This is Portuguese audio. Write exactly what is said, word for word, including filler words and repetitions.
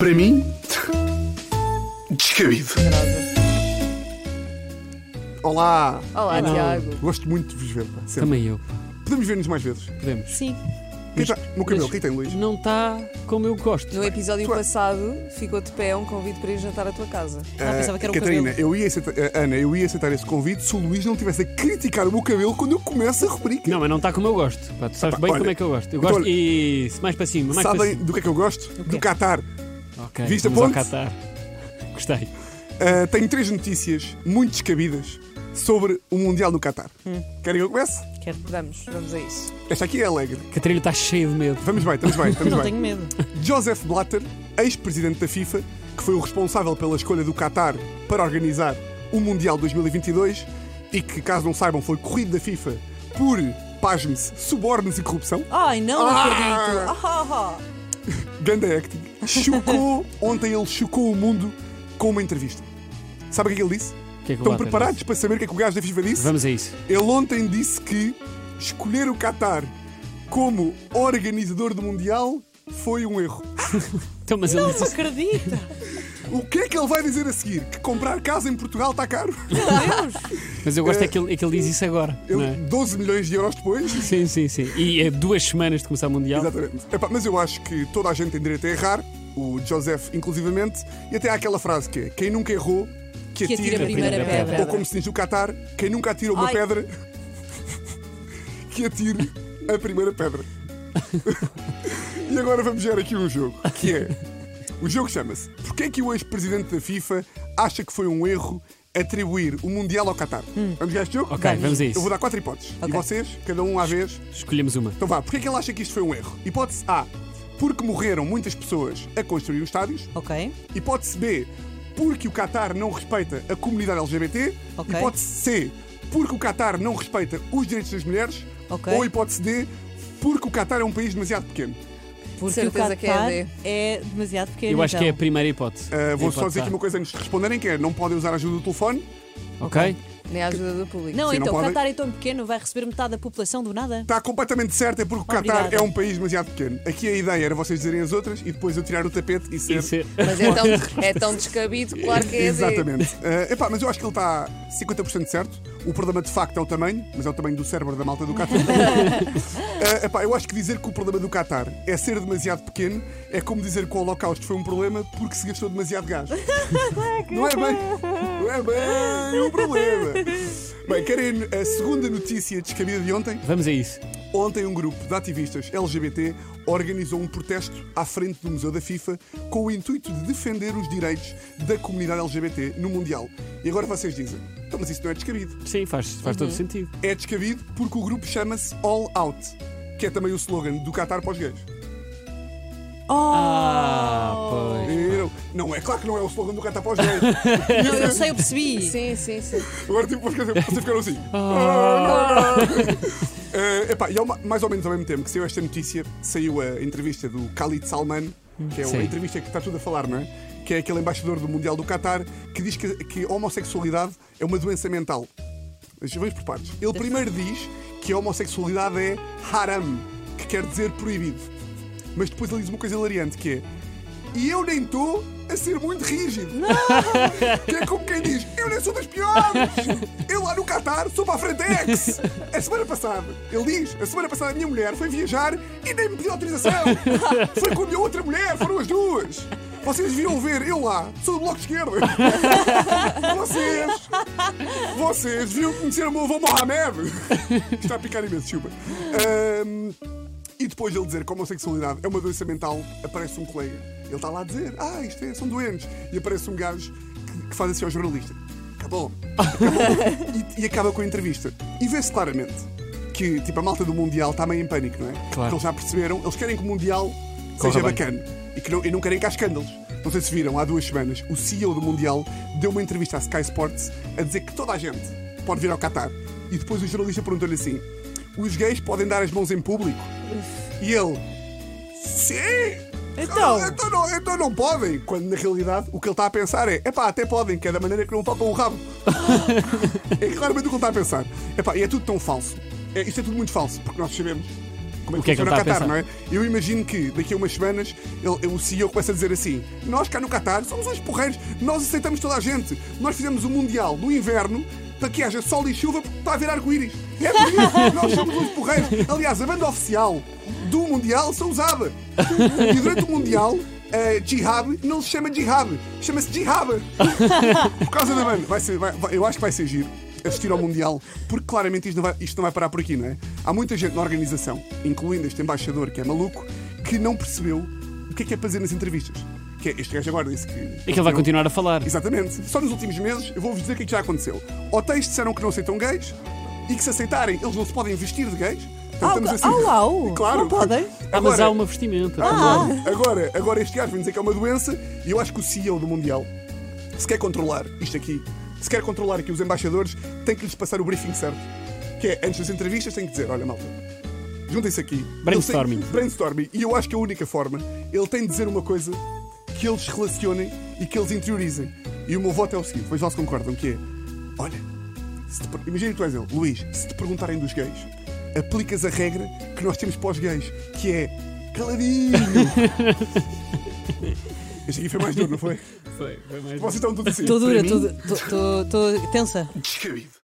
Para mim, descabido. Olá! Olá, Não. Tiago. Gosto muito de vos ver. Pá, sempre. Também eu. Podemos ver-nos mais vezes. Podemos. Sim. Quem tá... No cabelo, Mas quem tem, Luís? Não está como eu gosto. No episódio Tu é- passado ficou de pé um convite para ir jantar à tua casa. Ah, pensava que era o Catarina, cabelo. eu ia aceitar, eh, Ana, eu ia aceitar esse convite se o Luís não tivesse a criticar o meu cabelo quando eu começo a rubrica. Não, mas não está como eu gosto. Pá, tu sabes Epá, bem olha, como é que eu gosto. Eu então, gosto. olha, Isso, mais para cima. Mais para Sabem cima. do que é que eu gosto? quê? Do Qatar. Ok, Viste a vamos ao ponte? Qatar. Gostei. Uh, tenho três notícias muito descabidas sobre o Mundial no Qatar. Querem que eu comece? Quero. Vamos, vamos a isso. Esta aqui é alegre. Catarina está cheia de medo. Vamos bem, estamos bem, estamos Não bem. tenho medo. Joseph Blatter, ex-presidente da FIFA, que foi o responsável pela escolha do Qatar para organizar o Mundial dois mil e vinte e dois e que, caso não saibam, foi corrido da FIFA por, pasme-se, subornos e corrupção. Ai, não Ah! acredito. Ah, ah, Ganda acting. Chocou, ontem ele chocou o mundo com uma entrevista. Sabe o que é que ele disse? O que é que o Estão Blatter preparados disse? para saber o que é que o gajo da FIFA disse? Vamos a isso. Ele ontem disse que escolher o Qatar como organizador do Mundial foi um erro. Então, mas ele não disse. acredita. O que é que ele vai dizer a seguir? Que comprar casa em Portugal está caro? Meu Deus. Mas eu gosto é que ele, é que ele diz isso agora. Ele, Não é? doze milhões de euros depois? Sim, sim, sim. E é duas semanas de começar o Mundial. Exatamente. Epá, mas eu acho que toda a gente tem direito a errar, o Joseph inclusivamente, e até há aquela frase que é: quem nunca errou, que, Que atire a primeira pedra. Ou como se diz no Qatar, quem nunca atirou uma Ai. pedra, que atire a primeira pedra. E agora vamos ver aqui um jogo, que é... O jogo chama-se Porquê é que o ex-presidente da FIFA acha que foi um erro atribuir o Mundial ao Qatar? Vamos ver este jogo? Ok, vamos a Eu isso. vou dar quatro hipóteses. E Ok. vocês, cada um à vez. Escolhemos uma. Então vá, porquê é que ele acha que isto foi um erro? Hipótese A, porque morreram muitas pessoas a construir os estádios. Ok. Hipótese B, porque o Qatar não respeita a comunidade L G B T. Ok. Hipótese C, porque o Qatar não respeita os direitos das mulheres. Ok. Ou hipótese D, porque o Qatar é um país demasiado pequeno. Porque Certeza o que é a Qatar D. é demasiado pequeno. Eu acho que é a então. primeira hipótese. Uh, vou A só hipótese dizer aqui A. uma coisa antes de responderem, que é não podem usar a ajuda do telefone. Ok? Nem a ajuda do público. Não, Sim, não então, o podem. Qatar é tão pequeno, vai receber metade da população do nada? Está completamente certo, é porque o Qatar Obrigada. é um país demasiado pequeno. Aqui a ideia era vocês dizerem as outras e depois eu tirar o tapete e ser... Isso é- Mas é tão, é tão descabido, claro que é a D. Exatamente. Uh, epá, mas eu acho que ele está cinquenta por cento certo. O problema de facto é o tamanho, mas é o tamanho do cérebro da malta do Qatar. uh, epá, eu acho que dizer que o problema do Qatar é ser demasiado pequeno é como dizer que o Holocausto foi um problema porque se gastou demasiado gás. Não é bem, não é bem um problema. Bem, querem a segunda notícia descabida de ontem? Vamos a isso. Ontem um grupo de ativistas L G B T organizou um protesto à frente do Museu da FIFA com o intuito de defender os direitos da comunidade L G B T no Mundial. E agora vocês dizem, então, mas isso não é descabido. Sim, faz, faz Uhum. todo sentido. É descabido porque o grupo chama-se All Out, que é também o slogan do Qatar para os gays. Ah, pois. Viram? Não é, claro que não é o slogan do Qatar para os gays. Não, eu sei, eu percebi. Sim, sim, sim. Agora tipo, vocês vocês ficaram assim. Uh, epá, e ao ma- mais ou menos ao mesmo tempo que saiu esta notícia, saiu a entrevista do Khalid Salman, que é Sim. a entrevista que está tudo a falar, não é? Que é aquele embaixador do Mundial do Qatar que diz que, que a homossexualidade é uma doença mental. Mas vamos por partes. Ele primeiro diz que a homossexualidade é haram, que quer dizer proibido. Mas depois ele diz uma coisa hilariante que é: e eu nem estou a ser muito rígido. Que é como quem diz: eu nem sou das piores. Eu lá no Qatar sou para a Frentex. A semana passada, ele diz: a semana passada a minha mulher foi viajar e nem me pediu autorização. Foi com a minha outra mulher, foram as duas. Vocês deviam ver, eu lá, sou do Bloco de Esquerda. Vocês, vocês deviam conhecer o meu avô Mohamed. Está a picar imenso, chupa. Ahm, E depois de ele dizer que a homossexualidade é uma doença mental, aparece um colega. Ele está lá a dizer: ah, isto é, são doentes. E aparece um gajo que, que faz assim ao jornalista: acabou. Acabou. E, e acaba com a entrevista. E vê-se claramente que tipo, a malta do Mundial está meio em pânico, não é? Claro. Porque eles já perceberam, eles querem que o Mundial Corra seja bem. bacana e, que não, e não querem que há escândalos. Não sei se viram, há duas semanas, o C E O do Mundial deu uma entrevista à Sky Sports a dizer que toda a gente pode vir ao Qatar. E depois o jornalista perguntou-lhe assim: os gays podem dar as mãos em público? E ele: sim! Então? Ah, então, não, então não podem. Quando na realidade o que ele está a pensar é: epá, até podem, que é da maneira que não papam o rabo. É claramente o que ele está a pensar. Epá, e é tudo tão falso. É, isto é tudo muito falso, porque nós sabemos como é O que, que é que funciona o ele está a Qatar, não é? Eu imagino que daqui a umas semanas ele, o C E O começa a dizer assim: nós cá no Qatar somos uns porreiros, nós aceitamos toda a gente. Nós fizemos o Mundial no inverno para que haja sol e chuva porque está a haver arco-íris. É por isso, nós somos uns porreiros. Aliás, a banda oficial do Mundial são usada. E durante o Mundial, a Jihad não se chama Jihad, chama-se Jihad. Por causa da banda. Vai ser, vai, vai, eu acho que vai ser giro assistir ao Mundial, porque claramente isto não, vai, isto não vai parar por aqui, não é? Há muita gente na organização, incluindo este embaixador que é maluco, que não percebeu o que é que é fazer nas entrevistas. Que é, este gajo agora disse que... É que ele vai continuar a falar. Exatamente. Só nos últimos meses, eu vou-vos dizer o que é que já aconteceu. Hotéis disseram que não aceitam gays e que se aceitarem, eles não se podem vestir de gays. Au, Portanto, estamos au, au. Claro. Não podem? Ah, mas há uma vestimenta. Agora, agora, agora este gajo vem dizer que é uma doença e eu acho que o C E O do Mundial, se quer controlar isto aqui, se quer controlar aqui os embaixadores, tem que lhes passar o briefing certo. Que é, antes das entrevistas, tem que dizer: olha, malta, juntem-se aqui. Brainstorming. Têm, brainstorming. E eu acho que a única forma, ele tem de dizer uma coisa que eles relacionem e que eles interiorizem. E o meu voto é o seguinte: veja lá se concordam, que é: olha, se te, imagina que tu és ele, Luís, se te perguntarem dos gays, aplicas a regra que nós temos para os gays, que é caladinho. Este aqui foi mais duro, não foi? Foi, foi mais Vocês estão tudo assim. Estou dura, Para mim, estou tensa. descabido.